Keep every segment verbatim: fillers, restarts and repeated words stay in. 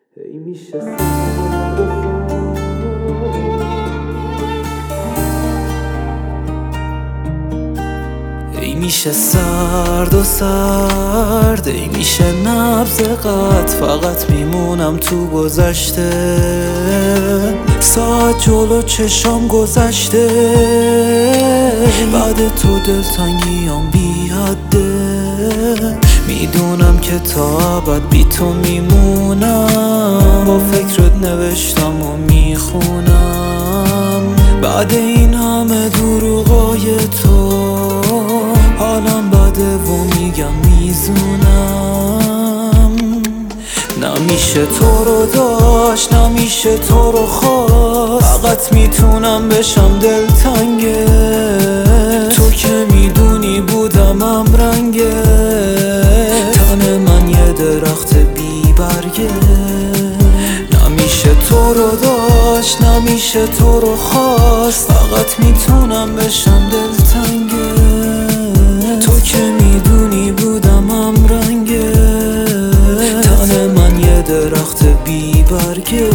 ای میشه سرد و ای میشه سرد و سرد، ای میشه نبض قد فقط میمونم تو گذشته. ساعت جلو چشام گذشته، بعد تو دلتنگیام بی حده. میدونم که تا ابد بی تو میمونم، با فکرت نوشتم و میخونم. بعد این همه دروغای تو حالم بده و میگم میزونم. نمیشه تو رو داشت، نمیشه تو رو خواست، فقط میتونم بشم دلتنگه. تو که میدونی بودم همرنگه، تن من یه درخت بی برگه. نمیشه تو رو داشت، نمیشه تو رو خواست، فقط میتونم بشم دلتنگه. تو که میدونی بودم همرنگه، تن من یه درخت بی برگه.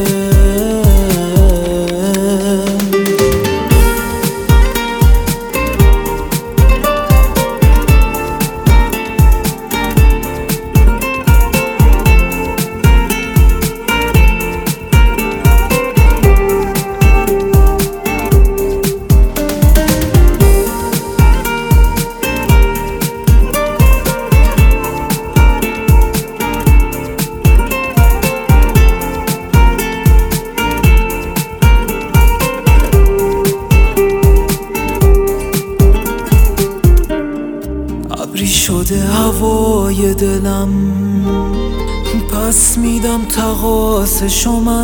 ابری شده هوای دلم، پس میدم تقاصشو من.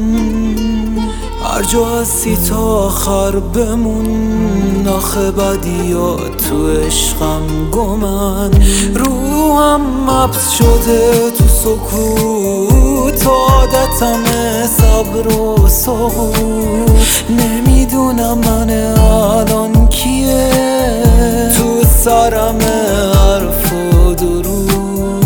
هر جا هستی تا آخر بمون، آخه بدیات تو عشقم گمن. روحم مبز شده تو سکوت، عادتم صبر و سقوط. نمیدونم من الان کیه، تو سرم حرف و درود.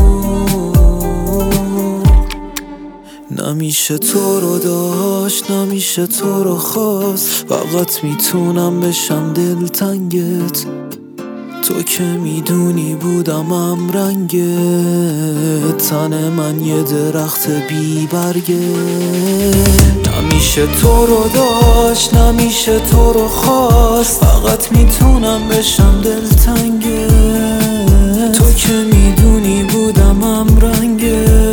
نمیشه تو رو داشت، نمیشه تو رو خواست، فقط میتونم بشم دلتنگت. تو که میدونی بودم همرنگه، تن من یه درخت بی برگه. نمیشه تو رو داشت، نمیشه تو رو خواست، فقط میتونم بشم دلتنگه. تو که میدونی بودم همرنگه،